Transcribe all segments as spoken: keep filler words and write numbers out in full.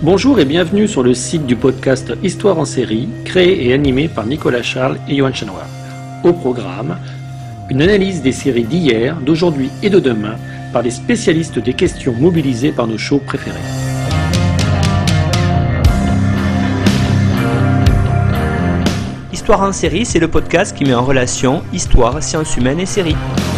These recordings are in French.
Bonjour et bienvenue sur le site du podcast Histoire en série, créé et animé par Nicolas Charles et Johan Chanoir. Au programme, une analyse des séries d'hier, d'aujourd'hui et de demain par les spécialistes des questions mobilisées par nos shows préférés. Histoire en série, c'est le podcast qui met en relation histoire, sciences humaines et séries.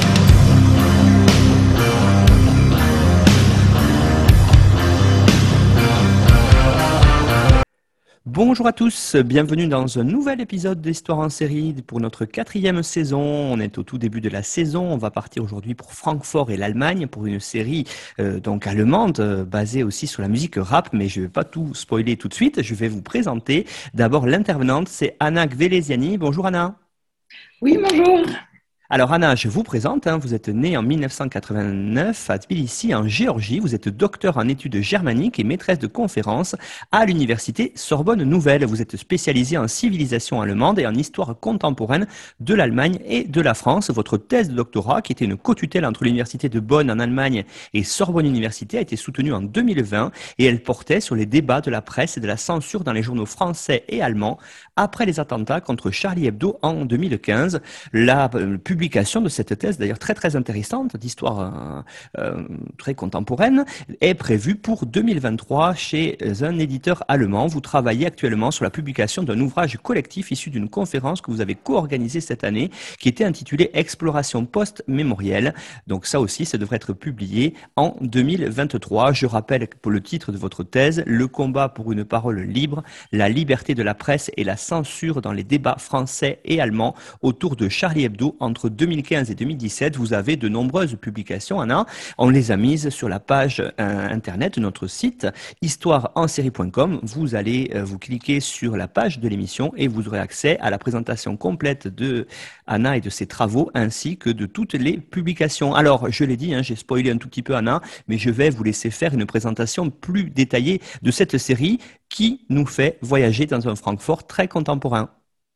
Bonjour à tous, bienvenue dans un nouvel épisode d'Histoire en série pour notre quatrième saison. On est au tout début de la saison, on va partir aujourd'hui pour Francfort et l'Allemagne pour une série euh, donc allemande euh, basée aussi sur la musique rap, mais je ne vais pas tout spoiler tout de suite, je vais vous présenter. D'abord l'intervenante, c'est Anna Gvelesiani. Bonjour Anna. Oui, bonjour. Alors Anna, je vous présente, hein, vous êtes née en dix-neuf cent quatre-vingt-neuf à Tbilissi en Géorgie, vous êtes docteur en études germaniques et maîtresse de conférences à l'université Sorbonne Nouvelle. Vous êtes spécialisée en civilisation allemande et en histoire contemporaine de l'Allemagne et de la France. Votre thèse de doctorat, qui était une co-tutelle entre l'université de Bonn en Allemagne et Sorbonne Université, a été soutenue en deux mille vingt et elle portait sur les débats de la presse et de la censure dans les journaux français et allemands après les attentats contre Charlie Hebdo en deux mille quinze. La euh, publication de cette thèse, d'ailleurs très très intéressante, d'histoire euh, euh, très contemporaine, est prévue pour deux mille vingt-trois chez un éditeur allemand. Vous travaillez actuellement sur la publication d'un ouvrage collectif issu d'une conférence que vous avez co-organisée cette année, qui était intitulée Exploration post-mémorielle. Donc ça aussi, ça devrait être publié en deux mille vingt-trois. Je rappelle pour le titre de votre thèse, Le combat pour une parole libre, la liberté de la presse et la censure dans les débats français et allemands autour de Charlie Hebdo entre deux mille quinze et deux mille dix-sept. Vous avez de nombreuses publications, Anna. On les a mises sur la page euh, internet de notre site histoire en série point com. Vous allez euh, vous cliquer sur la page de l'émission et vous aurez accès à la présentation complète de Anna et de ses travaux ainsi que de toutes les publications. Alors, je l'ai dit, hein, j'ai spoilé un tout petit peu Anna, mais je vais vous laisser faire une présentation plus détaillée de cette série qui nous fait voyager dans un Francfort très contemporain.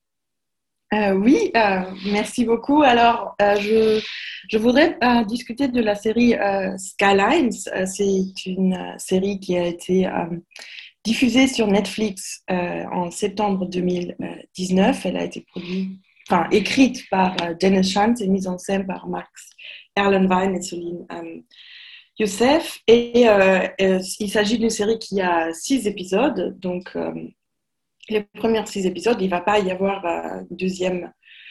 Euh, oui, euh, merci beaucoup. Alors, euh, je, je voudrais euh, discuter de la série euh, Skylines. Euh, c'est une euh, série qui a été euh, diffusée sur Netflix euh, en septembre deux mille dix-neuf. Elle a été produite, enfin, écrite par euh, Dennis Shantz et mise en scène par Max Erlenwein et Céline euh, Youssef. Et euh, euh, il s'agit d'une série qui a six épisodes, donc euh, les premiers six épisodes, il ne va pas y avoir euh, deuxième,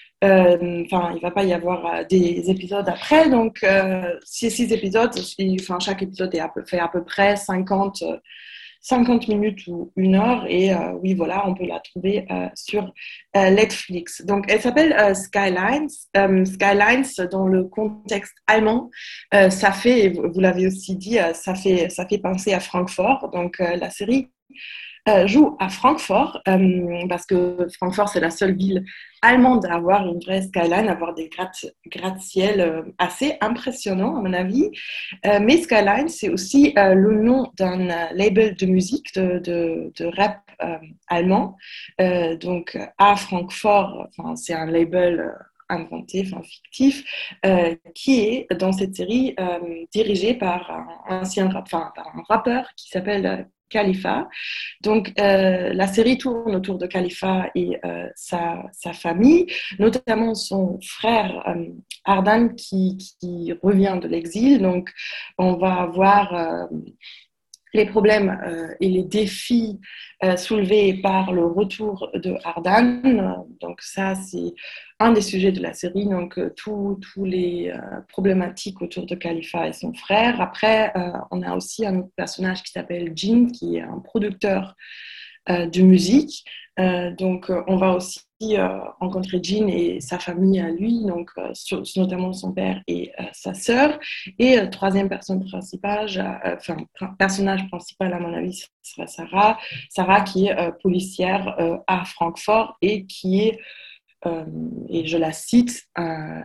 euh, enfin, il ne va pas y avoir euh, des épisodes après. Donc, euh, ces six épisodes, enfin, chaque épisode est à peu, fait à peu près cinquante, cinquante minutes ou une heure. Et euh, oui, voilà, on peut la trouver euh, sur euh, Netflix. Donc, elle s'appelle euh, Skylines. Euh, Skylines, dans le contexte allemand, euh, ça fait, vous l'avez aussi dit, euh, ça fait, ça fait penser à Francfort. Donc, euh, la série Euh, joue à Francfort, euh, parce que Francfort, c'est la seule ville allemande à avoir une vraie skyline, à avoir des gratte- gratte-ciel euh, assez impressionnants, à mon avis. Euh, mais Skyline, c'est aussi euh, le nom d'un euh, label de musique, de, de, de rap euh, allemand. Euh, donc, à Francfort, enfin, c'est un label euh, inventé, enfin fictif, euh, qui est dans cette série euh, dirigé par un ancien rap, enfin, par un rappeur qui s'appelle euh, Khalifa. Donc, euh, la série tourne autour de Khalifa et euh, sa, sa famille, notamment son frère euh, Ardan qui, qui revient de l'exil. Donc, on va voir euh, les problèmes euh, et les défis euh, soulevés par le retour de Ardan. Donc ça, c'est un des sujets de la série, donc euh, tous les euh, problématiques autour de Khalifa et son frère. Après, euh, on a aussi un autre personnage qui s'appelle Jin, qui est un producteur euh, de musique. Euh, donc, euh, on va aussi euh, rencontrer Jin et sa famille à lui, donc euh, sur, notamment son père et euh, sa sœur. Et euh, troisième personne principale, euh, enfin personnage principal à mon avis, ce sera Sarah. Sarah qui est euh, policière euh, à Francfort et qui est euh, et je la cite, euh,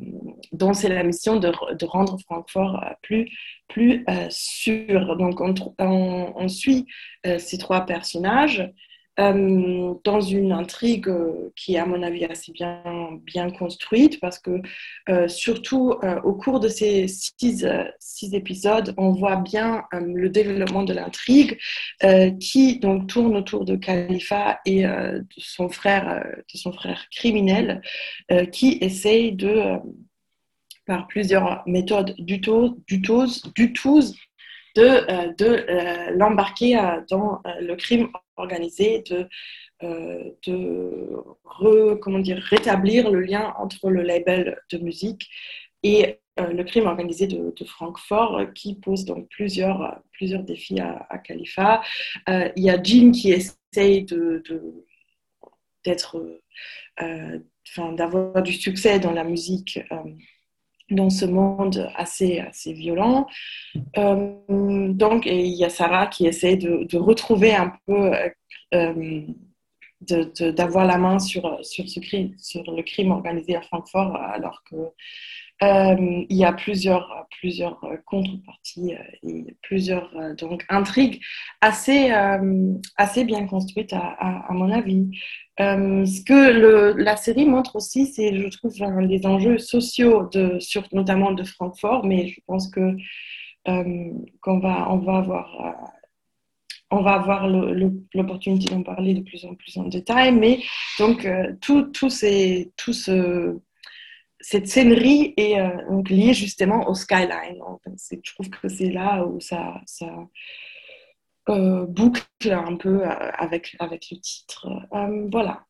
dont c'est la mission de, de rendre Francfort plus, plus euh, sûr. Donc, on, on, on suit euh, ces trois personnages euh, dans une intrigue euh, qui est à mon avis assez bien, bien construite parce que euh, surtout euh, au cours de ces six, euh, six épisodes, on voit bien euh, le développement de l'intrigue euh, qui donc tourne autour de Khalifa et euh, de son frère, euh, de son frère criminel euh, qui essaye de, euh, par plusieurs méthodes dutoses, dutoses de, euh, de euh, l'embarquer euh, dans euh, le crime organisé, de, euh, de re, comment dire, rétablir le lien entre le label de musique et euh, le crime organisé de, de Francfort, euh, qui pose donc plusieurs, euh, plusieurs défis à, à Khalifa. Euh, il y a Jim qui essaye de, de, d'être, euh, enfin, d'avoir du succès dans la musique. Euh, dans ce monde assez, assez violent. Euh, donc, et il y a Sarah qui essaie de, de retrouver un peu, euh, de, de, d'avoir la main sur, sur, ce crime, sur le crime organisé à Francfort, alors que euh, il y a plusieurs, plusieurs contreparties et plusieurs euh, donc, intrigues assez, euh, assez bien construites, à, à, à mon avis. Euh, ce que le, la série montre aussi, c'est, je trouve, hein, les enjeux sociaux, de, sur, notamment de Francfort, mais je pense que euh, qu'on va, on va avoir, euh, on va avoir le, le, l'opportunité d'en parler de plus en plus en détail. Mais donc, euh, tout, tout, ces, tout ce, cette scénerie est euh, donc liée justement au skyline. Enfin, c'est, je trouve que c'est là où ça, ça euh, boucle un peu euh, avec, avec le titre. Euh, voilà.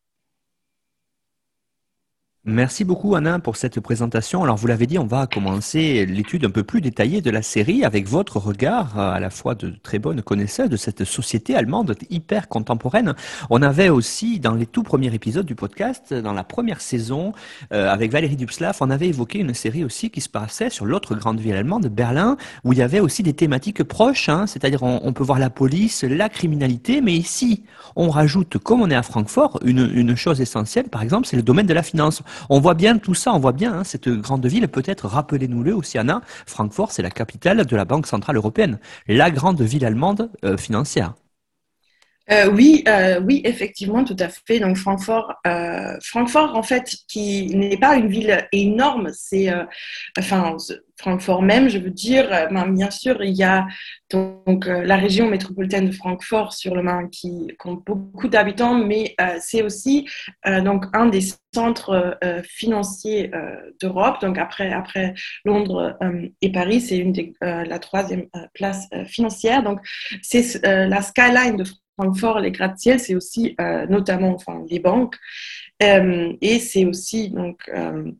Merci beaucoup Anna pour cette présentation. Alors vous l'avez dit, on va commencer l'étude un peu plus détaillée de la série avec votre regard à la fois de très bonne connaisseur de cette société allemande hyper contemporaine. On avait aussi dans les tout premiers épisodes du podcast, dans la première saison, euh, avec Valérie Dubslav, on avait évoqué une série aussi qui se passait sur l'autre grande ville allemande, Berlin, où il y avait aussi des thématiques proches, hein, c'est-à-dire on, on peut voir la police, la criminalité, mais ici on rajoute, comme on est à Francfort, une, une chose essentielle, par exemple, c'est le domaine de la finance. On voit bien tout ça, on voit bien hein, cette grande ville, peut-être, rappelez-nous-le aussi, Anna, Francfort, c'est la capitale de la Banque Centrale Européenne, la grande ville allemande euh, financière. Euh, oui, euh, oui, effectivement, tout à fait. Donc Francfort, euh, Francfort, en fait, qui n'est pas une ville énorme, c'est, euh, enfin, Francfort même, je veux dire. euh, ben, bien sûr, il y a donc euh, la région métropolitaine de Francfort sur le Main qui compte beaucoup d'habitants, mais euh, c'est aussi euh, donc un des centres euh, financiers euh, d'Europe. Donc après, après Londres euh, et Paris, c'est une des, euh, la troisième euh, place euh, financière. Donc c'est euh, la skyline de Francfort, les gratte-ciel, c'est aussi euh, notamment enfin, les banques. Euh, et c'est aussi donc, euh,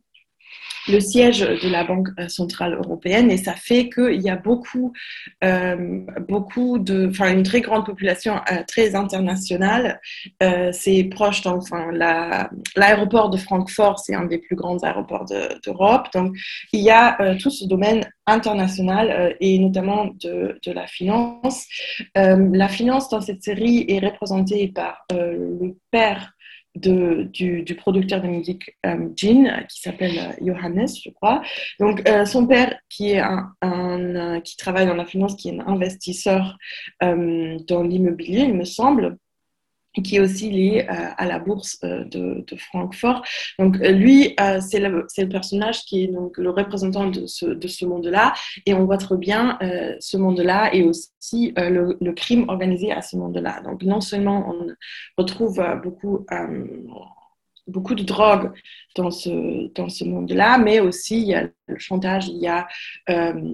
le siège de la Banque centrale européenne. Et ça fait qu'il y a beaucoup, euh, beaucoup de, enfin, une très grande population euh, très internationale. Euh, c'est proche, donc, enfin, la, l'aéroport de Francfort, c'est un des plus grands aéroports de, d'Europe. Donc, il y a euh, tout ce domaine international euh, et notamment de, de la finance. Euh, la finance dans cette série est représentée par euh, le père de, du, du producteur de musique euh, Gene, qui s'appelle euh, Johannes, je crois. Donc, euh, son père, qui, est un, un, euh, qui travaille dans la finance, qui est un investisseur euh, dans l'immobilier, il me semble, qui est aussi lié euh, à la bourse euh, de, de Francfort. Donc euh, lui, euh, c'est, le, c'est le personnage qui est donc le représentant de ce, de ce monde-là, et on voit très bien euh, ce monde-là et aussi euh, le, le crime organisé à ce monde-là. Donc non seulement on retrouve euh, beaucoup euh, beaucoup de drogue dans ce, dans ce monde-là, mais aussi il y a le chantage, il y a euh,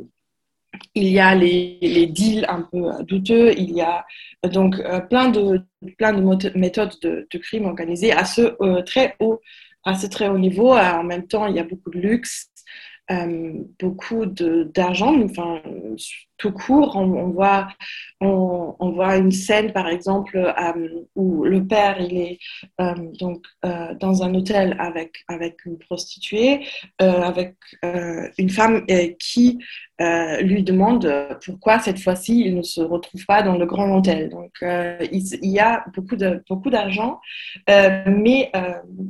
il y a les, les deals un peu douteux, il y a donc euh, plein de, plein de méthodes de, de crime organisé à ce, euh, très haut, à ce très haut niveau. En même temps, il y a beaucoup de luxe, euh, beaucoup de, d'argent, enfin, tout court. On, on, voit, on, on voit une scène, par exemple, euh, où le père il est euh, donc, euh, dans un hôtel avec, avec une prostituée, euh, avec euh, une femme euh, qui euh, lui demande pourquoi cette fois-ci il ne se retrouve pas dans le grand hôtel. Donc euh, il, il y a beaucoup, de, beaucoup d'argent, euh, mais euh,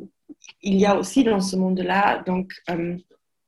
il y a aussi dans ce monde-là donc, euh,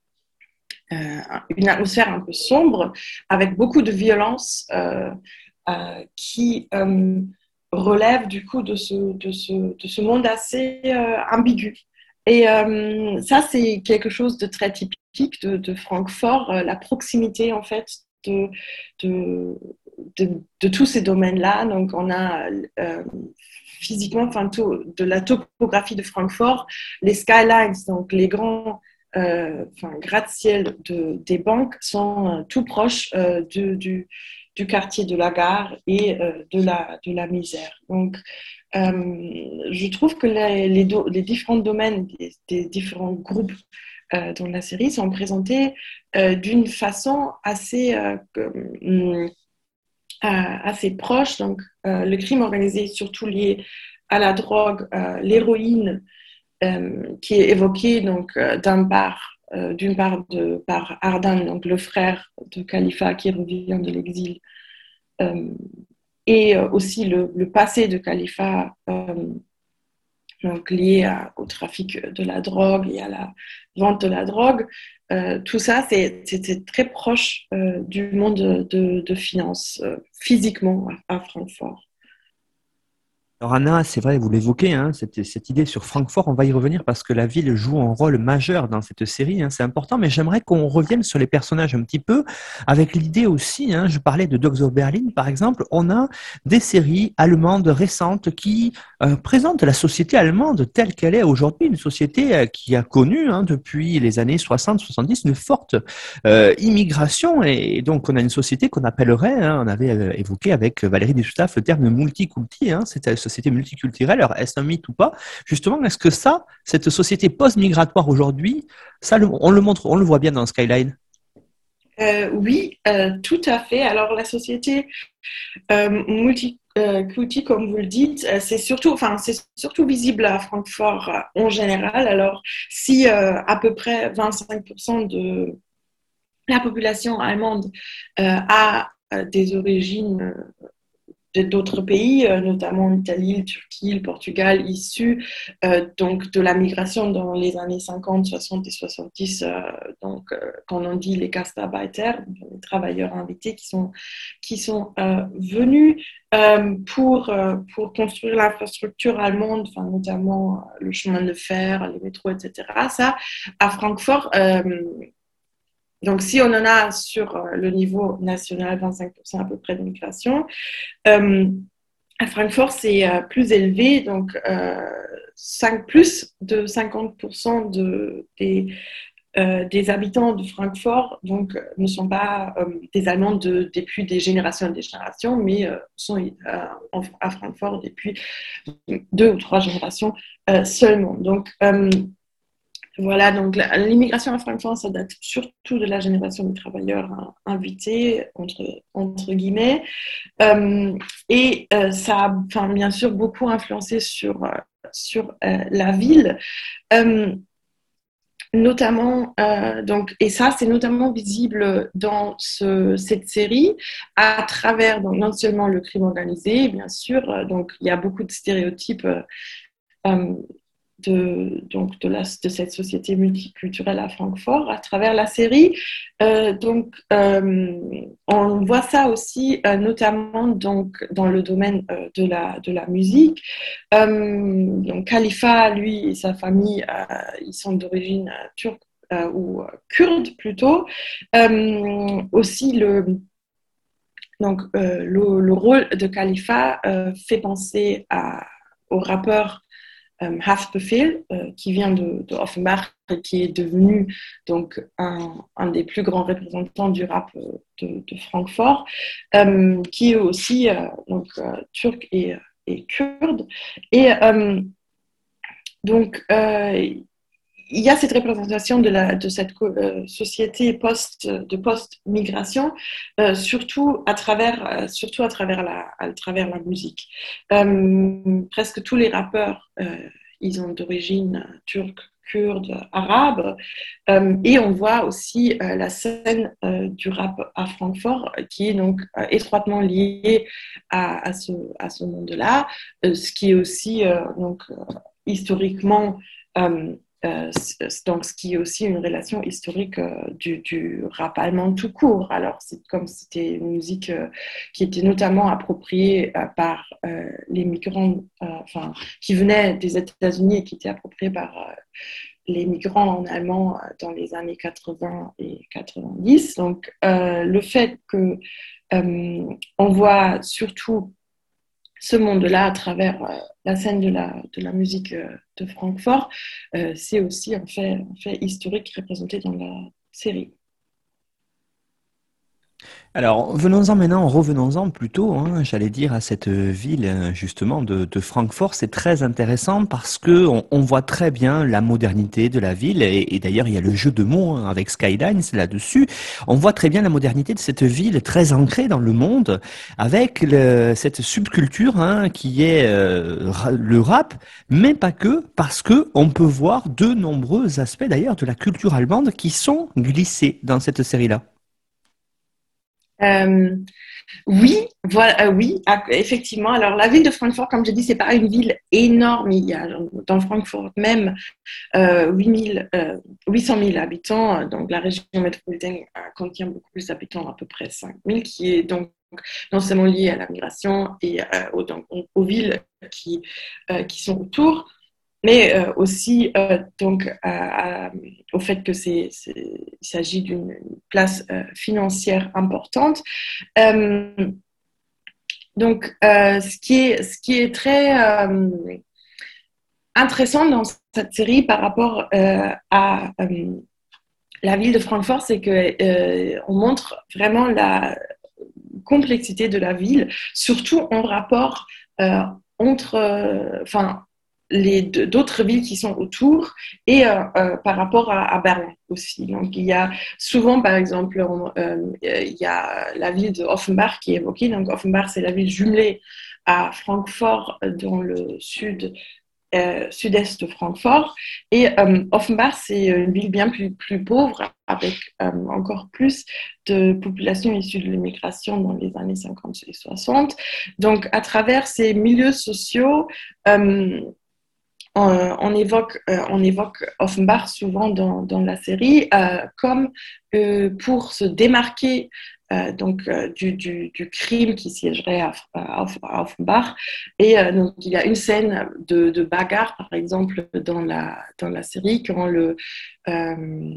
euh, une atmosphère un peu sombre avec beaucoup de violence euh, euh, qui, euh, relève du coup de ce, de ce, de ce monde assez euh, ambigu. Et euh, ça, c'est quelque chose de très typique de, de Francfort, euh, la proximité en fait de, de, de, de tous ces domaines-là. Donc, on a euh, physiquement, enfin, tout, de la topographie de Francfort, les skylines, donc les grands euh, enfin, gratte-ciel de, des banques sont euh, tout proches euh, de, du, du quartier de la gare et euh, de, la, de la misère. Donc, euh, je trouve que les, les, do, les différents domaines des, des différents groupes euh, dans la série sont présentés euh, d'une façon assez, euh, euh, assez proche. Donc, euh, le crime organisé est surtout lié à la drogue, euh, l'héroïne, euh, qui est évoqué donc euh, d'un part, euh, d'une part de, par Ardan, donc le frère de Khalifa qui revient de l'exil, euh, et euh, aussi le, le, passé de Khalifa, euh, donc lié à, au trafic de la drogue et à la vente de la drogue. Euh, tout ça, c'est, c'était très proche euh, du monde de, de, de finance, euh, physiquement à, à Francfort. Alors Anna, c'est vrai, vous l'évoquez, hein, cette, cette idée sur Francfort, on va y revenir parce que la ville joue un rôle majeur dans cette série, hein, c'est important, mais j'aimerais qu'on revienne sur les personnages un petit peu, avec l'idée aussi, hein, je parlais de Dogs of Berlin par exemple, on a des séries allemandes récentes qui euh, présentent la société allemande telle qu'elle est aujourd'hui, une société euh, qui a connu hein, depuis les années soixante soixante-dix une forte euh, immigration, et donc on a une société qu'on appellerait, hein, on avait euh, évoqué avec Valérie Dessustaff le terme multiculti, hein, c'était société multiculturelle. Alors, est-ce un mythe ou pas? Justement, est-ce que ça, cette société post-migratoire aujourd'hui, ça, on le montre, on le voit bien dans Skyline? Euh, oui, euh, tout à fait. Alors, la société euh, multiculti, comme vous le dites, euh, c'est surtout, enfin, c'est surtout visible à Francfort euh, en général. Alors, si euh, à peu près vingt-cinq pour cent de la population allemande euh, a euh, des origines euh, d'autres pays, euh, notamment l'Italie, la Turquie, le Portugal, issus euh, donc de la migration dans les années cinquante, soixante et soixante-dix, euh, donc euh, quand on dit les Gastarbeiter, les travailleurs invités qui sont, qui sont euh, venus euh, pour, euh, pour construire l'infrastructure allemande, enfin, notamment euh, le chemin de fer, les métros, et cetera. Ça, à Francfort, euh, donc si on en a sur le niveau national vingt-cinq pour cent à peu près de migration, euh, à Francfort, c'est euh, plus élevé, donc euh, cinq, plus de cinquante pour cent de, des, euh, des habitants de Francfort donc, euh, ne sont pas euh, des Allemands de, depuis des générations et des générations, mais euh, sont euh, en, à Francfort depuis deux ou trois générations euh, seulement. Donc, euh, voilà, donc l'immigration à Francfort, ça date surtout de la génération des travailleurs hein, invités, entre, entre guillemets. Euh, et euh, ça a enfin, bien sûr beaucoup influencé sur, euh, sur euh, la ville. Euh, notamment, euh, donc, et ça, c'est notamment visible dans ce, cette série à travers donc, non seulement le crime organisé, bien sûr, euh, donc il y a beaucoup de stéréotypes. Euh, De, donc de, la, de cette société multiculturelle à Francfort à travers la série. Euh, donc, euh, on voit ça aussi euh, notamment donc, dans le domaine euh, de, la, de la musique. Euh, donc, Khalifa, lui et sa famille, euh, ils sont d'origine euh, turque euh, ou euh, kurde plutôt. Euh, aussi, le, donc, euh, le, le rôle de Khalifa euh, fait penser à, au rappeur euh, Haftbefehl, euh, qui vient de, de Offenbach et qui est devenu donc un, un des plus grands représentants du rap de, de Francfort, euh, qui est aussi euh, donc euh, turc et, et kurde. Et euh, donc euh, il y a cette représentation de, la, de cette euh, société post, de post-migration, euh, surtout, à travers, euh, surtout à travers la, à travers la musique. Euh, presque tous les rappeurs, euh, ils ont d'origine turque, kurde, arabe, euh, et on voit aussi euh, la scène euh, du rap à Francfort, qui est donc euh, étroitement liée à, à ce, à ce monde-là, euh, ce qui est aussi euh, donc, euh, historiquement... Euh, euh, donc ce qui est aussi une relation historique euh, du, du rap allemand tout court. Alors c'est comme c'était une musique euh, qui était notamment appropriée euh, par euh, les migrants, euh, enfin qui venaient des États-Unis et qui étaient appropriée par euh, les migrants en allemand dans les années quatre-vingts et quatre-vingt-dix. Donc, euh, le fait que euh, on voit surtout ce monde-là à travers euh, la scène de la, de la musique euh, de Francfort, euh, c'est aussi un fait, un fait historique représenté dans la série. Alors, venons-en maintenant, revenons-en plutôt, hein, j'allais dire, à cette ville, euh, justement, de, de Francfort. C'est très intéressant parce que on, on voit très bien la modernité de la ville. Et, et d'ailleurs, il y a le jeu de mots hein, avec Skylines là-dessus. On voit très bien la modernité de cette ville très ancrée dans le monde avec le- cette subculture hein, qui est euh, ra- le rap, mais pas que, parce que on peut voir de nombreux aspects d'ailleurs de la culture allemande qui sont glissés dans cette série-là. Euh, Oui, voilà, euh, oui, ah, effectivement. Alors, la ville de Francfort, comme je dis, c'est pas une ville énorme. Il y a dans Francfort même euh, huit mille, euh, huit cent mille habitants. Donc, la région métropolitaine euh, contient beaucoup plus d'habitants, à peu près cinq mille, qui est donc non seulement lié à la migration et euh, aux, donc, aux villes qui, euh, qui sont autour, mais euh, aussi euh, donc à- à- au fait que c'est, c'est- il s'agit d'une place euh, financière importante. Euh, donc, euh, ce qui est, ce qui est très euh, intéressant dans cette série par rapport euh, à euh, la ville de Francfort, c'est que euh, on montre vraiment la complexité de la ville, surtout en rapport euh, entre, euh, enfin, les d'autres villes qui sont autour et euh, euh, par rapport à, à Berlin aussi. Donc il y a souvent, par exemple, on, euh, il y a la ville de Offenbach qui est évoquée. Donc Offenbach, c'est la ville jumelée à Francfort dans le sud euh, sud-est de Francfort. Et euh, Offenbach, c'est une ville bien plus, plus pauvre, avec euh, encore plus de population issue de l'immigration dans les années cinquante et soixante. Donc, à travers ces milieux sociaux, euh, on, on, évoque, euh, on évoque Offenbach souvent dans, dans la série euh, comme euh, pour se démarquer euh, donc, euh, du, du, du crime qui siégerait à, à, à Offenbach. Et euh, donc, il y a une scène de, de bagarre, par exemple, dans la, dans la série, quand le, euh,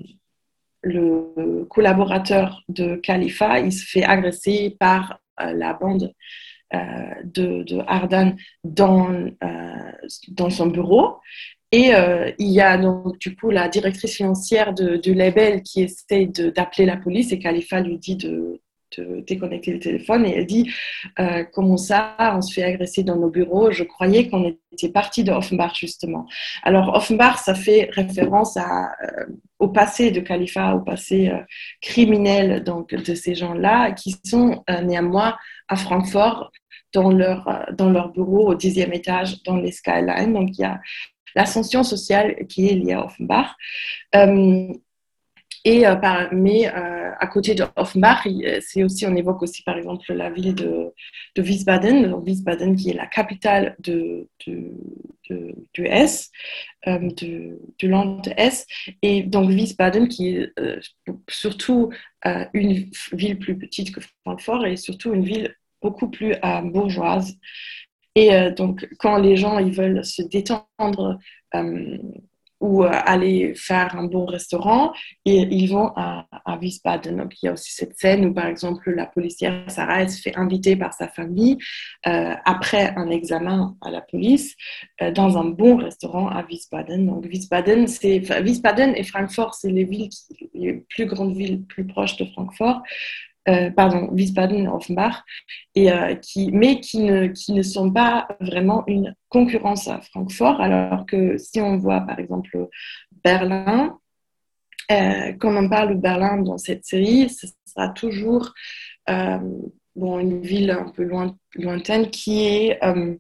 le collaborateur de Khalifa, il se fait agresser par euh, la bande euh, de, de Ardan dans, euh, dans son bureau. Et euh, il y a donc du coup la directrice financière de, de label qui essaie de, d'appeler la police et Khalifa lui dit de, de déconnecter le téléphone et elle dit euh, comment ça, on se fait agresser dans nos bureaux, je croyais qu'on était parti de Offenbach justement. Alors Offenbach, ça fait référence à, euh, au passé de Khalifa, au passé euh, criminel donc, de ces gens-là qui sont euh, néanmoins à Francfort dans leur, euh, dans leur bureau au dixième étage dans les Skylines. Donc il y a l'ascension sociale qui est liée à Offenbach. Euh, et, euh, par, mais euh, à côté de Offenbach, c'est aussi, on évoque aussi par exemple la ville de, de Wiesbaden, donc Wiesbaden qui est la capitale de, de, de, de Hesse, euh, de, de Land Hesse. Et donc Wiesbaden qui est euh, surtout euh, une ville plus petite que Francfort et surtout une ville beaucoup plus euh, bourgeoise. Et euh, donc, quand les gens ils veulent se détendre euh, ou euh, aller faire un bon restaurant, et, ils vont à, à Wiesbaden. Donc, il y a aussi cette scène où, par exemple, la policière Sarah elle se fait inviter par sa famille euh, après un examen à la police euh, dans un bon restaurant à Wiesbaden. Donc, Wiesbaden, c'est, enfin, Wiesbaden et Francfort, c'est les villes, qui, les plus grandes villes plus proches de Francfort. Euh, pardon, Wiesbaden et Offenbach, et, euh, qui, mais qui ne, qui ne sont pas vraiment une concurrence à Francfort, alors que si on voit par exemple Berlin, euh, quand on parle de Berlin dans cette série, ce sera toujours euh, bon, une ville un peu loin, lointaine qui est, euh,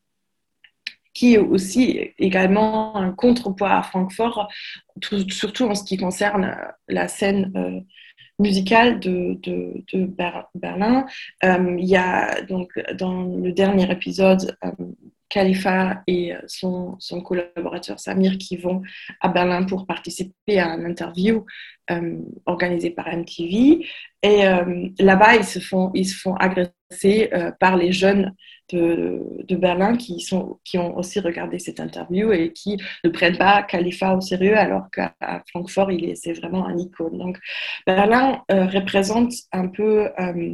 qui est aussi également un contrepoids à Francfort, tout, surtout en ce qui concerne la scène euh, musicale de, de, de Ber- Berlin. Euh, il y a donc dans le dernier épisode, euh, Khalifa et son, son collaborateur Samir qui vont à Berlin pour participer à une interview euh, organisée par M T V. Et euh, là-bas, ils se font, ils se font agresser euh, par les jeunes de, de Berlin qui, sont, qui ont aussi regardé cette interview et qui ne prennent pas Khalifa au sérieux, alors qu'à Francfort, il est, c'est vraiment un icône. Donc, Berlin euh, représente un peu... Euh,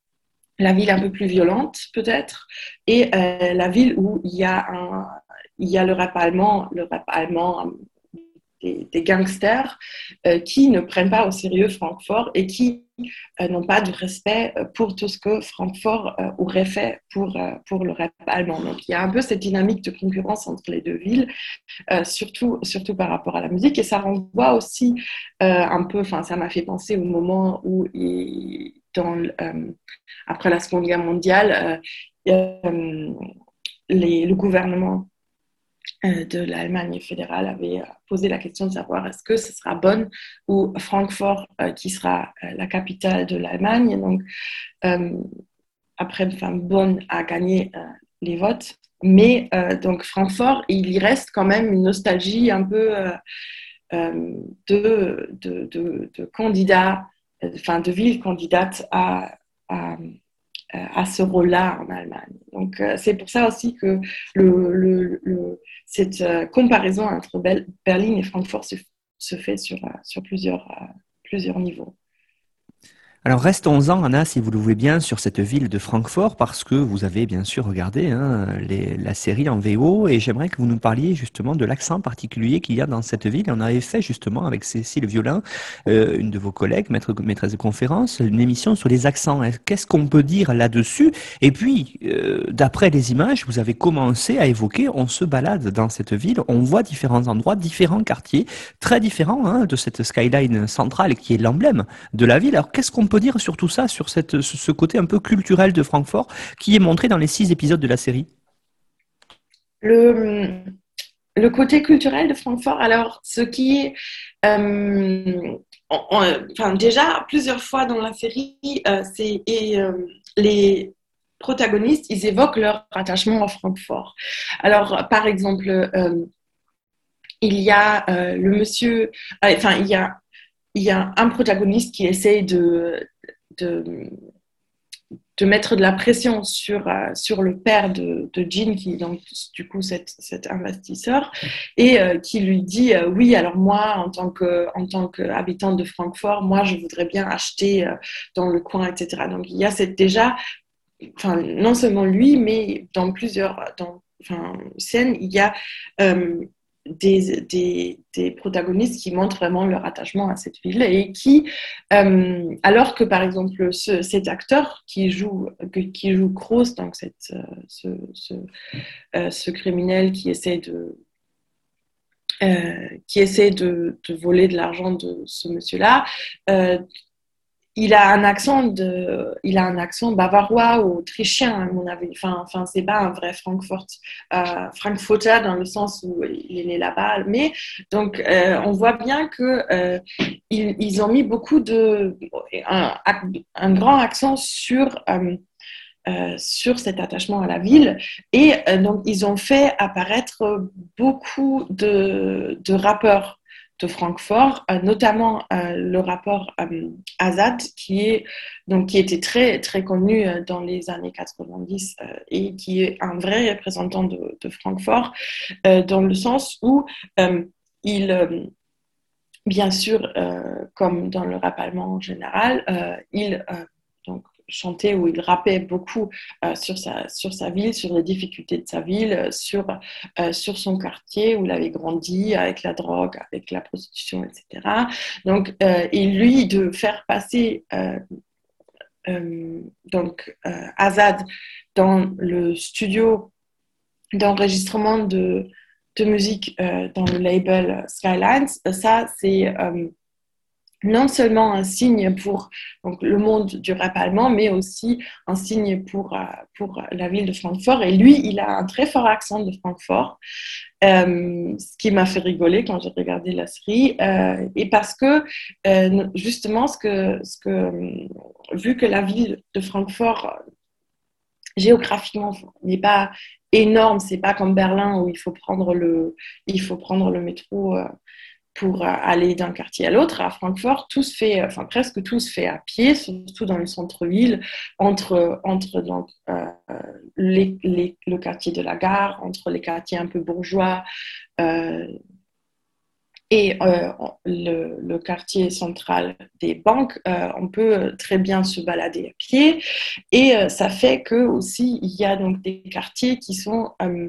la ville un peu plus violente peut-être, et euh, la ville où il y a, un, il y a le rap allemand, le rap allemand des, des gangsters euh, qui ne prennent pas au sérieux Francfort et qui euh, n'ont pas de respect pour tout ce que Francfort euh, aurait fait pour, euh, pour le rap allemand. Donc il y a un peu cette dynamique de concurrence entre les deux villes, euh, surtout, surtout par rapport à la musique, et ça renvoie aussi euh, un peu, enfin ça m'a fait penser au moment où il Dans, euh, après la Seconde Guerre mondiale, euh, euh, les, le gouvernement euh, de l'Allemagne fédérale avait euh, posé la question de savoir est-ce que ce sera Bonn ou Francfort euh, qui sera euh, la capitale de l'Allemagne. Donc, euh, après, enfin, Bonn a gagné euh, les votes, mais euh, donc Francfort, il y reste quand même une nostalgie un peu euh, euh, de, de, de, de candidats, enfin de villes candidates à, à, à ce rôle-là en Allemagne. Donc euh, c'est pour ça aussi que le, le, le, cette euh, comparaison entre Berlin et Francfort se, se fait sur, sur plusieurs, euh, plusieurs niveaux. Alors restons-en, Anna, si vous le voulez bien, sur cette ville de Francfort, parce que vous avez bien sûr regardé hein, les, la série en V O, et j'aimerais que vous nous parliez justement de l'accent particulier qu'il y a dans cette ville. Et on avait fait justement avec Cécile Violin, euh, une de vos collègues, maître, maîtresse de conférence, une émission sur les accents. Qu'est-ce qu'on peut dire là-dessus? Et puis, euh, d'après les images, vous avez commencé à évoquer, on se balade dans cette ville, on voit différents endroits, différents quartiers, très différents hein, de cette skyline centrale qui est l'emblème de la ville. Alors qu'est-ce qu'on peut dire sur tout ça, sur cette, ce côté un peu culturel de Francfort qui est montré dans les six épisodes de la série? Le, le côté culturel de Francfort, alors ce qui est... Euh, on, on, enfin, déjà, plusieurs fois dans la série, euh, c'est, et, euh, les protagonistes, ils évoquent leur attachement à Francfort. Alors, par exemple, euh, il y a euh, le monsieur... Euh, enfin, il y a, il y a un protagoniste qui essaye de... de de mettre de la pression sur, euh, sur le père de, de Jean, qui est donc du coup cet, cet investisseur, et euh, qui lui dit euh, oui, alors moi, en tant, que, en tant qu'habitante de Francfort, moi, je voudrais bien acheter euh, dans le coin, et cetera. Donc il y a cette, déjà, enfin, non seulement lui, mais dans plusieurs dans, enfin, scènes, il y a euh, des, des, des protagonistes qui montrent vraiment leur attachement à cette ville et qui, euh, alors que par exemple ce, cet acteur qui joue, qui joue Kroos, donc cette, ce, ce, euh, ce criminel qui essaie de euh, qui essaie de, de voler de l'argent de ce monsieur-là, euh, il a un accent de, il a un accent bavarois ou autrichien à mon avis. Enfin, enfin, c'est pas un vrai Frankfurt, euh, Frankfurter dans le sens où il est né là-bas. Mais donc, euh, on voit bien que euh, ils, ils ont mis beaucoup de, un, un grand accent sur euh, euh, sur cet attachement à la ville. Et euh, donc, ils ont fait apparaître beaucoup de, de rappeurs de Francfort, euh, notamment euh, le rappeur euh, Azad, qui, est, donc, qui était très, très connu euh, dans les années quatre-vingt-dix euh, et qui est un vrai représentant de, de Francfort, euh, dans le sens où euh, il... Euh, bien sûr, euh, comme dans le rap allemand en général, euh, il euh, donc, chantait ou il rappait beaucoup euh, sur, sa, sur sa ville, sur les difficultés de sa ville, sur, euh, sur son quartier où il avait grandi, avec la drogue, avec la prostitution, et cetera. Donc, euh, et lui, de faire passer euh, euh, donc, euh, Azad dans le studio d'enregistrement de, de musique euh, dans le label Skylines, ça, c'est euh, non seulement un signe pour donc, le monde du rap allemand, mais aussi un signe pour, euh, pour la ville de Francfort. Et lui, il a un très fort accent de Francfort, euh, ce qui m'a fait rigoler quand j'ai regardé la série. Euh, et parce que, euh, justement, ce que, ce que, vu que la ville de Francfort géographiquement n'est pas énorme. C'est pas comme Berlin où il faut prendre le, il faut prendre le métro euh, pour euh, aller d'un quartier à l'autre. À Francfort, tout se fait, enfin presque tout se fait à pied, surtout dans le centre-ville, entre, entre donc, euh, les, les, le quartier de la gare, entre les quartiers un peu bourgeois euh, et euh, le, le quartier central des banques. Euh, on peut très bien se balader à pied. Et euh, ça fait que aussi il y a donc des quartiers qui sont euh,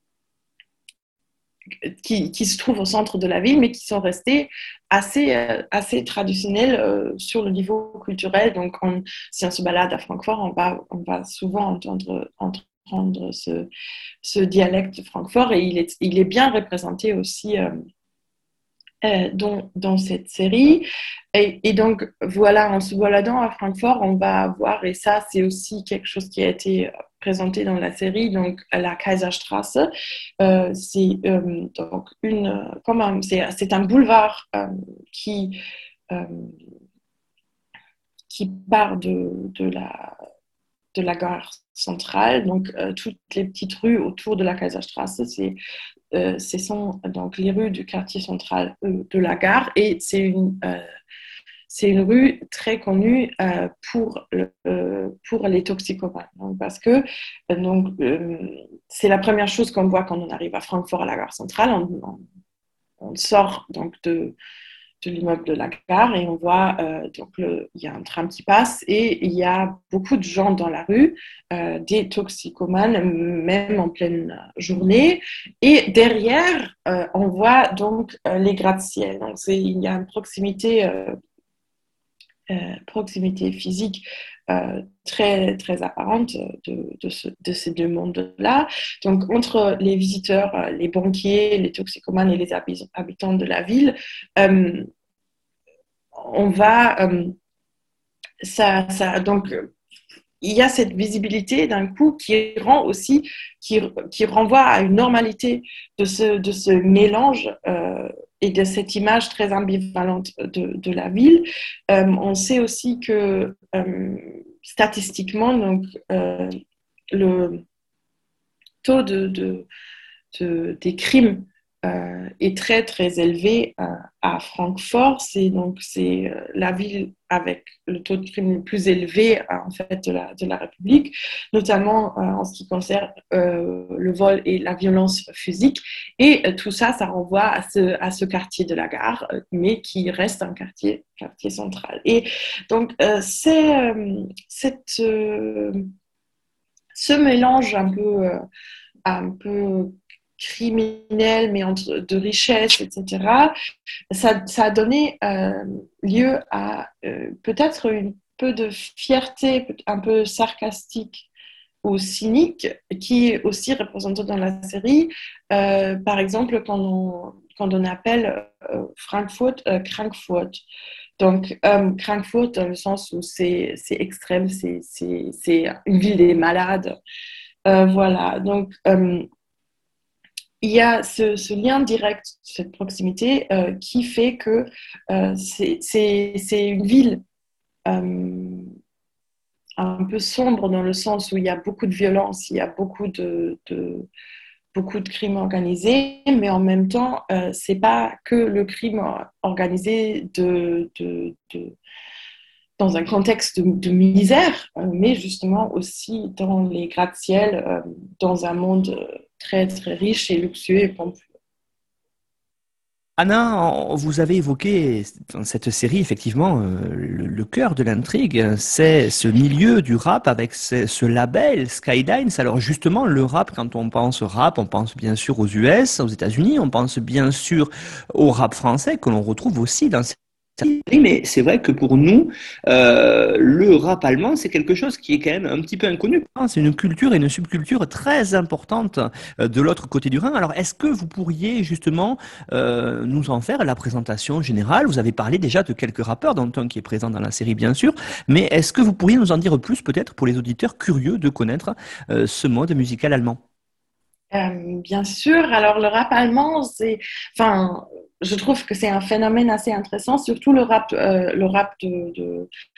Qui, qui se trouvent au centre de la ville, mais qui sont restés assez, euh, assez traditionnels euh, sur le niveau culturel. Donc, on, si on se balade à Francfort, on va, on va souvent entendre, entendre ce, ce dialecte de Francfort, et il est, il est bien représenté aussi euh, euh, dans, dans cette série. Et, et donc, voilà, en se baladant à Francfort, on va voir, et ça, c'est aussi quelque chose qui a été présenté dans la série, donc la Kaiserstraße. Euh, c'est euh, donc une, comment, c'est, c'est un boulevard euh, qui, euh, qui part de, de la de la gare centrale, donc euh, toutes les petites rues autour de la Kaiserstraße, c'est Euh, ce sont donc les rues du quartier central euh, de la gare, et c'est une, euh, c'est une rue très connue euh, pour, le, euh, pour les toxicomanes. Donc, parce que euh, donc, euh, c'est la première chose qu'on voit quand on arrive à Francfort à la gare centrale. On, on, on sort donc de, de l'immeuble de la gare et on voit euh, donc le, il y a un tram qui passe et il y a beaucoup de gens dans la rue, euh, des toxicomanes, même en pleine journée. Et derrière, euh, on voit donc euh, les gratte-ciel. Donc c'est, il y a une proximité, euh, euh, proximité physique euh, très, très apparente de, de, ce, de ces deux mondes-là. Donc, entre les visiteurs, les banquiers, les toxicomanes et les habitants de la ville, euh, on va... Euh, ça, ça, donc, il y a cette visibilité d'un coup qui rend aussi, qui, qui renvoie à une normalité de ce, de ce mélange euh, et de cette image très ambivalente de, de la ville. Euh, on sait aussi que euh, statistiquement, donc, euh, le taux de, de, de, des crimes euh, est très très élevé euh, à Francfort. C'est donc c'est euh, la ville avec le taux de crime le plus élevé euh, en fait de la de la République, notamment euh, en ce qui concerne euh, le vol et la violence physique. Et euh, tout ça, ça renvoie à ce à ce quartier de la gare, euh, mais qui reste un quartier quartier central. Et donc euh, c'est euh, cette euh, ce mélange un peu euh, un peu criminel, mais entre, de richesse, et cetera, ça, ça a donné euh, lieu à euh, peut-être un peu de fierté, un peu sarcastique ou cynique, qui est aussi représenté dans la série. Euh, par exemple, quand on, quand on appelle euh, Frankfurt euh, Krankfurt. Donc, euh, Frankfurt, dans le sens où c'est, c'est extrême, c'est, c'est, c'est une ville des malades. Euh, voilà, donc euh, il y a ce, ce lien direct, cette proximité euh, qui fait que euh, c'est, c'est, c'est une ville euh, un peu sombre dans le sens où il y a beaucoup de violence, il y a beaucoup de, de, beaucoup de crimes organisés, mais en même temps, euh, c'est pas que le crime organisé de, de, de dans un contexte de, de misère, euh, mais justement aussi dans les gratte-ciel, euh, dans un monde très très riche et luxueux et pompeux. Anna, vous avez évoqué dans cette série effectivement euh, le, le cœur de l'intrigue, c'est ce milieu du rap avec ce, ce label Skylines. Alors justement, le rap, quand on pense rap, on pense bien sûr aux U S, aux États-Unis, on pense bien sûr au rap français que l'on retrouve aussi dans cette série. Mais c'est vrai que pour nous, euh, le rap allemand, c'est quelque chose qui est quand même un petit peu inconnu. C'est une culture et une subculture très importante euh, de l'autre côté du Rhin. Alors, est-ce que vous pourriez justement euh, nous en faire la présentation générale? Vous avez parlé déjà de quelques rappeurs, dont un qui est présent dans la série, bien sûr. Mais est-ce que vous pourriez nous en dire plus, peut-être, pour les auditeurs curieux de connaître euh, ce mode musical allemand? Euh, bien sûr, alors le rap allemand, c'est, enfin, je trouve que c'est un phénomène assez intéressant, surtout le rap, euh, le rap de, de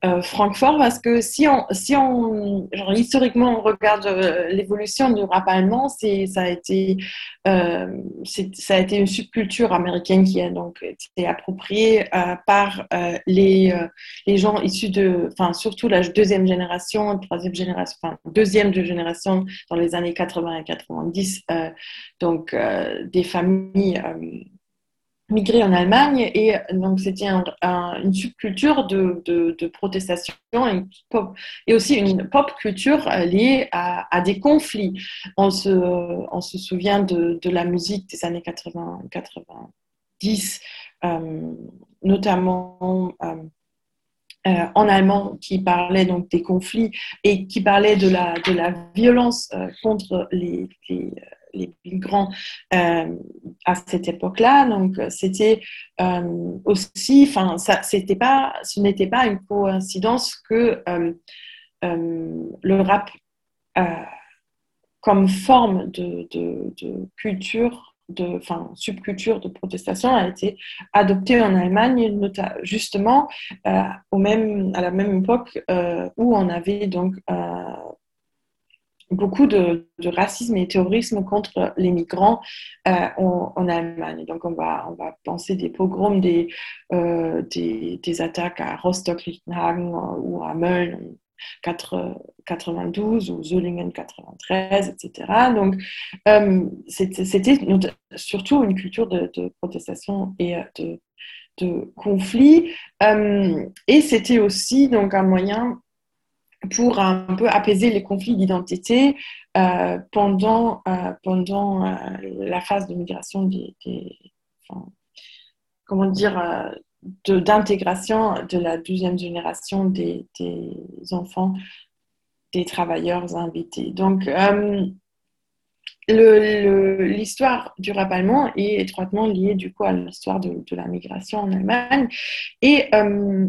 euh, Francfort, parce que si on, si on genre, historiquement, on regarde euh, l'évolution du rap allemand, c'est, ça a été, euh, c'est, ça a été une subculture américaine qui a donc été appropriée euh, par euh, les, euh, les gens issus de, enfin, surtout la deuxième génération, troisième génération, enfin, deuxième de génération dans les années quatre-vingts et quatre-vingt-dix, euh, donc euh, des familles euh, migré en Allemagne et donc c'était un, un, une subculture de, de, de protestation et, pop, et aussi une pop culture liée à, à des conflits. On se, on se souvient de, de la musique des années quatre-vingts quatre-vingt-dix, euh, notamment euh, euh, en allemand qui parlait donc des conflits et qui parlait de la, de la violence euh, contre les, les les migrants euh, à cette époque-là. Donc, c'était euh, aussi, enfin, ça, c'était pas, ce n'était pas une coïncidence que euh, euh, le rap, euh, comme forme de, de, de culture, de, enfin, subculture de protestation, a été adopté en Allemagne, justement euh, au même, à la même époque euh, où on avait donc euh, beaucoup de, de racisme et terrorisme contre les migrants euh, en, en Allemagne. Donc, on va, on va penser des pogroms, des, euh, des, des attaques à Rostock-Lichtenhagen ou à Mölln en quatre-vingt-douze ou Solingen quatre-vingt-treize, et cetera. Donc, euh, c'était, c'était surtout une culture de, de protestation et de, de conflit. Euh, et c'était aussi donc, un moyen pour un peu apaiser les conflits d'identité euh, pendant, euh, pendant euh, la phase de migration des, des enfin, comment dire, euh, de, d'intégration de la deuxième génération des, des enfants des travailleurs invités. Donc, euh, le, le, l'histoire du rap allemand est étroitement liée du coup à l'histoire de, de la migration en Allemagne. Et euh,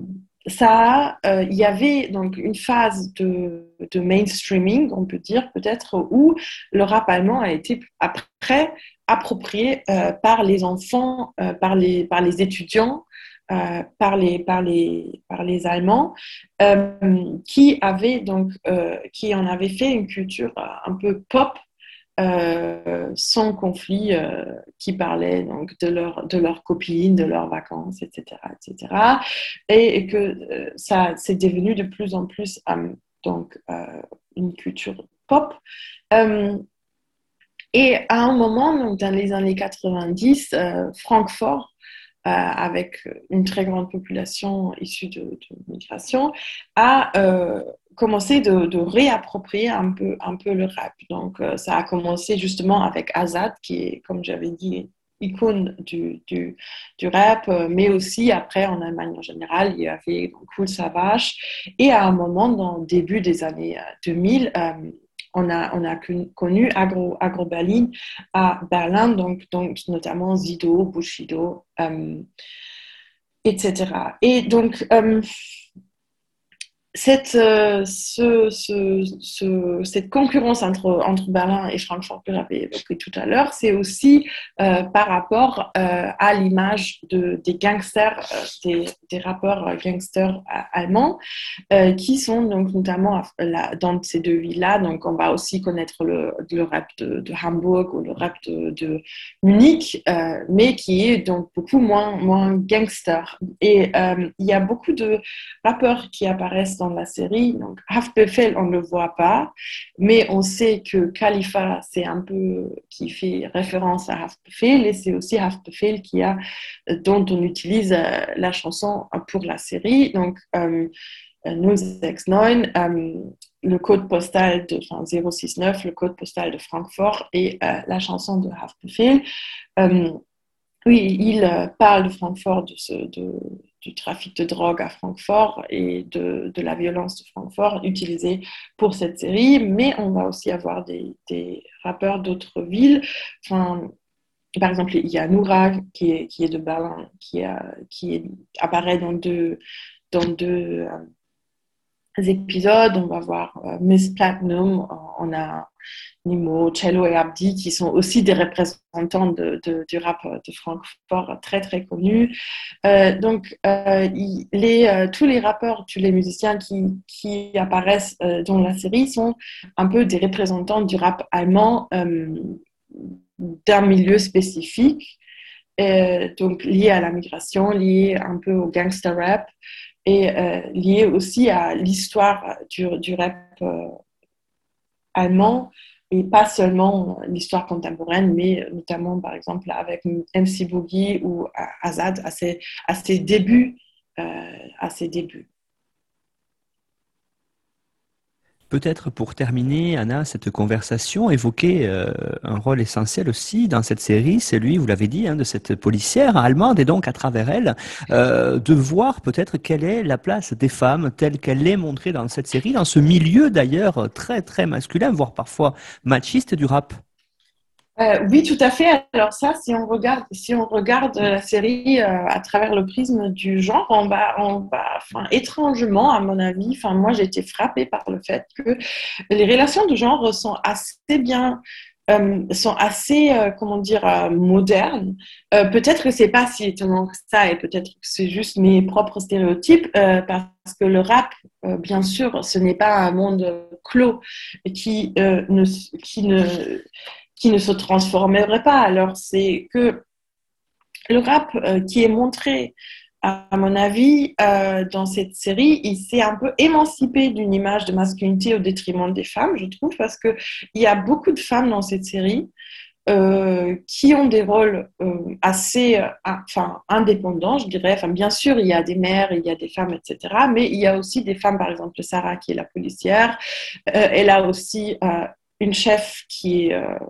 ça, euh, il y avait donc une phase de, de mainstreaming, on peut dire peut-être, où le rap allemand a été après approprié euh, par les enfants, euh, par, les, par les étudiants, euh, par, les, par, les, par les Allemands, euh, qui avaient donc, euh, qui en avaient fait une culture un peu pop euh, sans conflit, euh, qui parlaient donc de leur de leurs copines, de leurs vacances, et cetera, et cetera. Et, et que euh, ça c'est devenu de plus en plus euh, donc euh, une culture pop. Euh, et à un moment, donc dans les années quatre-vingt-dix, euh, Francfort, euh, avec une très grande population issue de, de migration, a euh, commencé de, de réapproprier un peu, un peu le rap. Donc, euh, ça a commencé justement avec Azad, qui est, comme j'avais dit, icône du, du, du rap, euh, mais aussi après, en Allemagne en général, il y avait donc, Kool Savas. Et à un moment, dans le début des années deux mille, euh, on a, on a connu Agro, Agro Berlin à Berlin, donc, donc notamment Sido, Bushido, euh, et cetera. Et donc, euh, cette, euh, ce, ce, ce, cette concurrence entre, entre Berlin et Francfort que j'avais évoqué tout à l'heure, c'est aussi euh, par rapport euh, à l'image de, des gangsters, euh, des, des rappeurs gangsters allemands, euh, qui sont donc notamment là, dans ces deux villes-là. Donc, on va aussi connaître le, le rap de, de Hambourg ou le rap de, de Munich, euh, mais qui est donc beaucoup moins, moins gangster. Et euh, il y a beaucoup de rappeurs qui apparaissent dans la série. Donc, Haftbefehl, on ne le voit pas, mais on sait que Khalifa, c'est un peu qui fait référence à Haftbefehl, et c'est aussi Haftbefehl qui a, dont on utilise euh, la chanson pour la série. Donc, euh, null sechs neun, euh, le code postal de enfin, zéro six neuf, le code postal de Francfort et euh, la chanson de Haftbefehl. Euh, oui, il euh, parle de Francfort, de ce, de, du trafic de drogue à Francfort et de, de la violence de Francfort utilisée pour cette série, mais on va aussi avoir des, des rappeurs d'autres villes. Enfin, par exemple, il y a Noura qui est, qui est de Berlin, qui, a, qui est, apparaît dans deux, dans deux euh, épisodes. On va voir euh, Miss Platinum en, on a Nimo, Cello et Abdi, qui sont aussi des représentants de, de, du rap de Francfort très très connus. Euh, donc, euh, il, les, euh, tous les rappeurs, tous les musiciens qui, qui apparaissent euh, dans la série sont un peu des représentants du rap allemand euh, d'un milieu spécifique, euh, donc lié à la migration, lié un peu au gangster rap et euh, lié aussi à l'histoire du, du rap euh, allemand, et pas seulement l'histoire contemporaine, mais notamment, par exemple, avec M C Boogie ou Azad à ses, à ses débuts. Euh, à ses débuts. Peut-être pour terminer, Anna, cette conversation, évoquer euh, un rôle essentiel aussi dans cette série, c'est lui, vous l'avez dit, hein, de cette policière allemande, et donc à travers elle, euh, de voir peut-être quelle est la place des femmes telle qu'elle est montrée dans cette série, dans ce milieu d'ailleurs très très masculin, voire parfois machiste du rap. Euh, oui, tout à fait. Alors ça, si on regarde, si on regarde la série euh, à travers le prisme du genre, on va, on va, enfin, étrangement, à mon avis, enfin, moi, j'ai été frappée par le fait que les relations de genre sont assez bien, euh, sont assez, euh, comment dire, euh, modernes. Euh, peut-être que c'est pas si étonnant que ça, et peut-être que c'est juste mes propres stéréotypes, euh, parce que le rap, euh, bien sûr, ce n'est pas un monde clos qui euh, ne, qui ne qui ne se transformerait pas. Alors, c'est que le rap euh, qui est montré, à mon avis, euh, dans cette série, il s'est un peu émancipé d'une image de masculinité au détriment des femmes, je trouve, parce qu'il y a beaucoup de femmes dans cette série euh, qui ont des rôles euh, assez euh, enfin, indépendants, je dirais. Enfin, bien sûr, il y a des mères, il y a des femmes, et cetera. Mais il y a aussi des femmes, par exemple, Sarah, qui est la policière. Euh, elle a aussi euh, une chef qui est... Euh,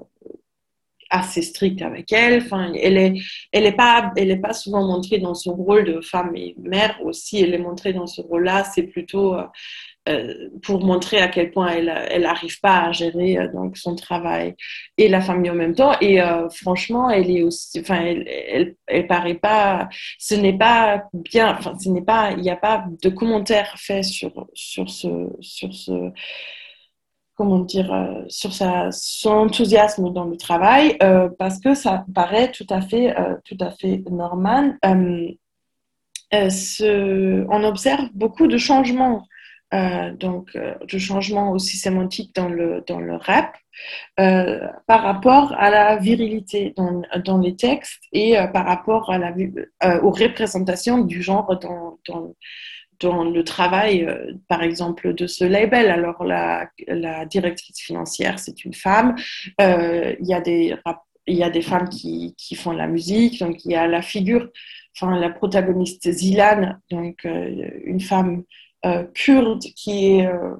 assez stricte avec elle. Enfin, elle est, elle est pas, elle est pas souvent montrée dans son rôle de femme et mère aussi. Elle est montrée dans ce rôle-là, c'est plutôt euh, pour montrer à quel point elle, elle arrive pas à gérer euh, donc son travail et la famille en même temps. Et euh, franchement, elle est aussi, enfin, elle, elle, elle paraît pas, ce n'est pas bien, enfin, ce n'est pas, il n'y a pas de commentaires faits sur sur ce sur ce comment dire, euh, sur sa, son enthousiasme dans le travail, euh, parce que ça paraît tout à fait, euh, tout à fait normal. Euh, euh, ce, on observe beaucoup de changements, euh, donc euh, de changements aussi sémantiques dans le, dans le rap, euh, par rapport à la virilité dans, dans les textes et euh, par rapport à la, euh, aux représentations du genre dans, dans dans le travail, euh, par exemple, de ce label. Alors, la, la directrice financière, c'est une femme. Euh, il y a des il y a des femmes qui, qui font de la musique. Donc, il y a la figure, enfin, la protagoniste Zilan, donc euh, une femme euh, kurde qui est euh,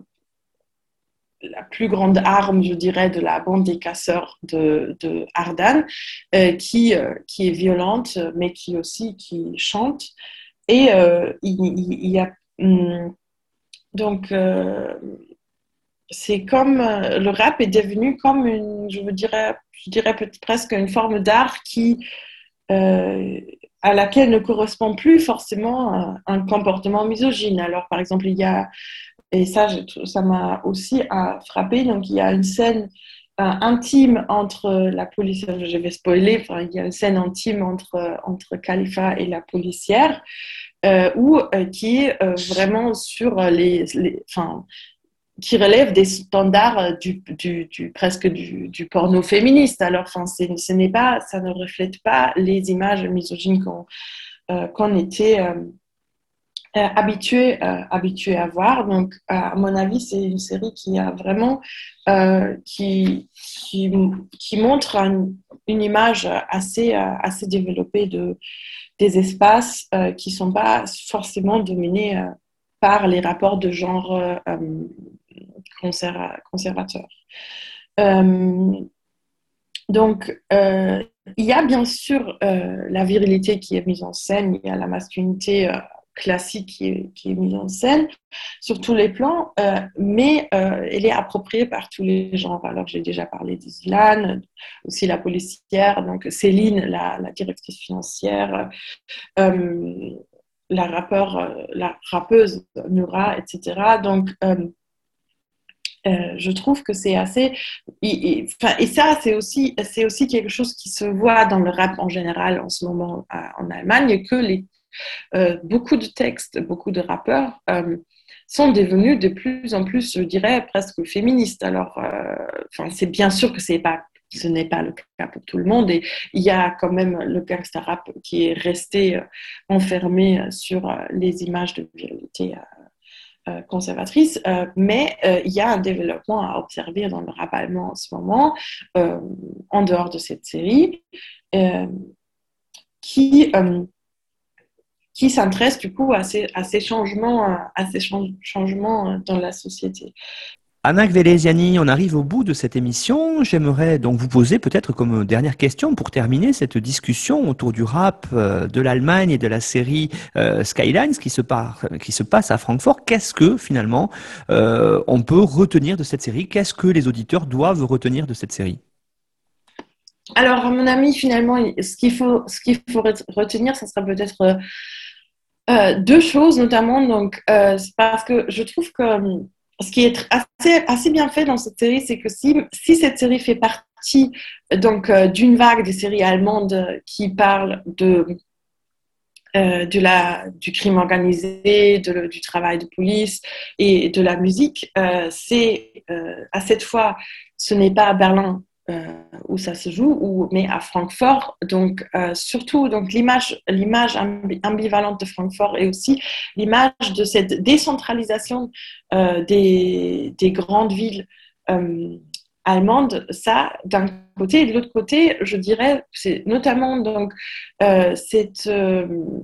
la plus grande arme, je dirais, de la bande des casseurs de, de Ardan, euh, qui, euh, qui est violente, mais qui aussi qui chante. Et euh, il, il, y a hum, donc euh, c'est comme euh, le rap est devenu comme une, je veux dirais, je dirais peut-être presque une forme d'art qui euh, à laquelle ne correspond plus forcément un, un comportement misogyne. Alors par exemple il y a et ça ça m'a aussi euh, frappé. Donc il y a une scène euh, intime entre la policière, je vais spoiler, enfin, il y a une scène intime entre entre Khalifa et la policière. Euh, ou euh, qui est euh, vraiment sur les, les enfin, qui relève des standards du, du, du presque du, du porno féministe. Alors, enfin, c'est, ce n'est pas, ça ne reflète pas les images misogynes qu'on, euh, qu'on était euh, euh, habitué, euh, habitué à voir. Donc, à mon avis, c'est une série qui a vraiment, euh, qui, qui, qui montre un, une image assez, euh, assez développée de des espaces euh, qui ne sont pas forcément dominés euh, par les rapports de genre euh, conserva- conservateurs. Euh, donc, euh, il y a bien sûr euh, la virilité qui est mise en scène, il y a la masculinité euh, classique qui est, qui est mise en scène sur tous les plans, euh, mais euh, elle est appropriée par tous les genres. Alors, j'ai déjà parlé d'Islan, aussi la policière, donc Céline, la, la directrice financière, euh, la, rappeur, la rappeuse Noura, et cetera. Donc, euh, Euh, je trouve que c'est assez... Et, et, et ça, c'est aussi, c'est aussi quelque chose qui se voit dans le rap en général en ce moment à, en Allemagne, que les, euh, beaucoup de textes, beaucoup de rappeurs euh, sont devenus de plus en plus, je dirais, presque féministes. Alors, euh, c'est bien sûr que c'est pas, ce n'est pas le cas pour tout le monde. Et il y a quand même le gangsta rap qui est resté euh, enfermé sur euh, les images de virilité euh, Euh, conservatrice, euh, mais euh, il y a un développement à observer dans le rap allemand en ce moment, euh, en dehors de cette série, euh, qui, euh, qui s'intéresse du coup à ces, à ces changements, à ces changements dans la société. Anna Gvelesiani, on arrive au bout de cette émission. J'aimerais donc vous poser peut-être comme dernière question pour terminer cette discussion autour du rap euh, de l'Allemagne et de la série euh, Skylines qui se, par, qui se passe à Francfort. Qu'est-ce que finalement euh, on peut retenir de cette série? Qu'est-ce que les auditeurs doivent retenir de cette série? Alors, à mon avis, finalement, ce qu'il faut, ce qu'il faut retenir, ça sera peut-être euh, deux choses, notamment. Donc, euh, parce que je trouve que ce qui est assez, assez bien fait dans cette série, c'est que si, si cette série fait partie donc, euh, d'une vague des séries allemandes qui parlent de, euh, de la, du crime organisé, de, du travail de police et de la musique, euh, c'est euh, à cette fois, ce n'est pas à Berlin euh, où ça se joue, ou, mais à Francfort. Donc, euh, surtout, donc, l'image, l'image ambivalente de Francfort et aussi l'image de cette décentralisation euh, des, des grandes villes euh, allemandes, ça, d'un côté. Et de l'autre côté, je dirais, c'est notamment donc, euh, cette, euh,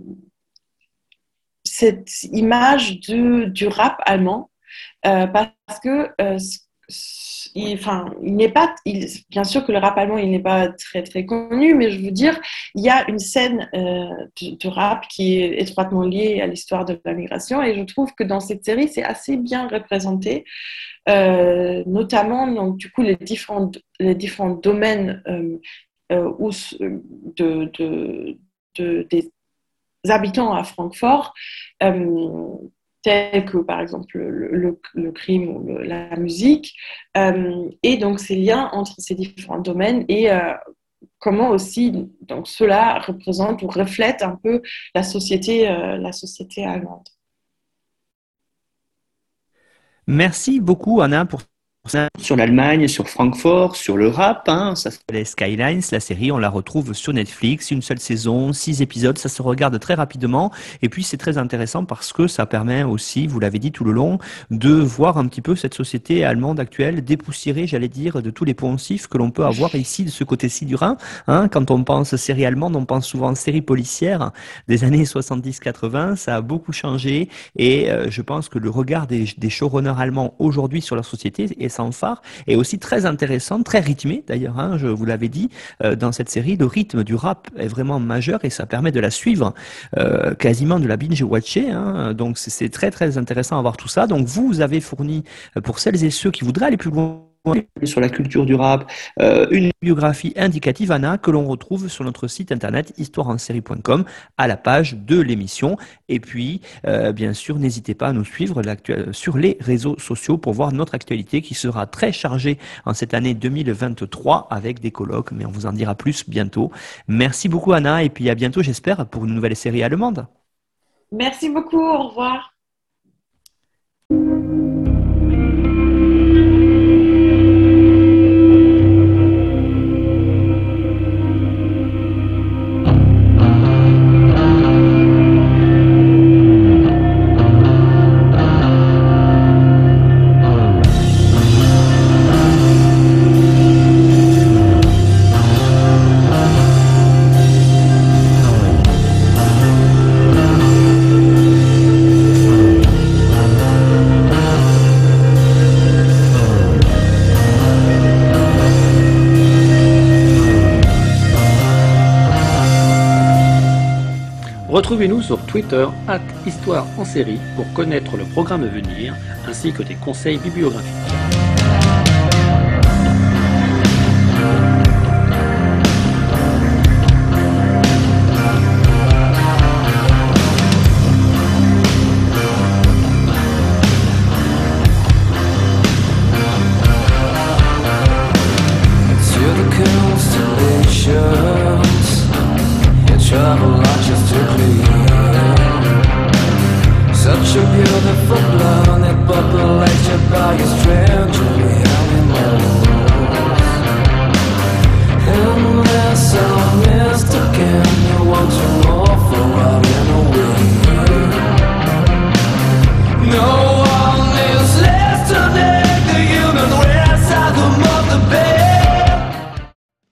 cette image de, du rap allemand, euh, parce que euh, Il, enfin, il n'est pas, il, bien sûr que le rap allemand, il n'est pas très, très connu, mais je veux dire, il y a une scène euh, de, de rap qui est étroitement liée à l'histoire de la migration, et je trouve que dans cette série, c'est assez bien représenté, euh, notamment, donc, du coup, les différents, les différents domaines euh, euh, où, de, de, de, des habitants à Francfort, euh, tels que par exemple le, le, le crime ou le, la musique, euh, et donc ces liens entre ces différents domaines et euh, comment aussi donc, cela représente ou reflète un peu la société, euh, la société allemande. Merci beaucoup Anna pour sur l'Allemagne, sur Francfort, sur le rap, hein, ça s'appelle Skylines, la série, on la retrouve sur Netflix, une seule saison, six épisodes, ça se regarde très rapidement, et puis c'est très intéressant parce que ça permet aussi, vous l'avez dit tout le long, de voir un petit peu cette société allemande actuelle dépoussiérée, j'allais dire, de tous les poncifs que l'on peut avoir ici, de ce côté-ci du Rhin, hein, quand on pense série allemande, on pense souvent série policière des années soixante-dix quatre-vingts, ça a beaucoup changé, et euh, je pense que le regard des, des showrunners allemands aujourd'hui sur leur société est sans phare, et aussi très intéressante, très rythmée d'ailleurs, hein, je vous l'avais dit, euh, dans cette série, le rythme du rap est vraiment majeur et ça permet de la suivre, euh, quasiment de la binge-watcher, hein, donc c'est, c'est très très intéressant à voir tout ça. Donc vous avez fourni, pour celles et ceux qui voudraient aller plus loin sur la culture du rap, euh, une biographie indicative, Anna, que l'on retrouve sur notre site internet histoire en série point com à la page de l'émission. Et puis, euh, bien sûr, n'hésitez pas à nous suivre sur les réseaux sociaux pour voir notre actualité qui sera très chargée en cette année deux mille vingt-trois avec des colloques, mais on vous en dira plus bientôt. Merci beaucoup, Anna, et puis à bientôt, j'espère, pour une nouvelle série allemande. Merci beaucoup, au revoir. Retrouvez-nous sur Twitter arobase histoire en série pour connaître le programme à venir ainsi que des conseils bibliographiques. patience. You travel artistically. Such a beautiful planet populated by a stranger.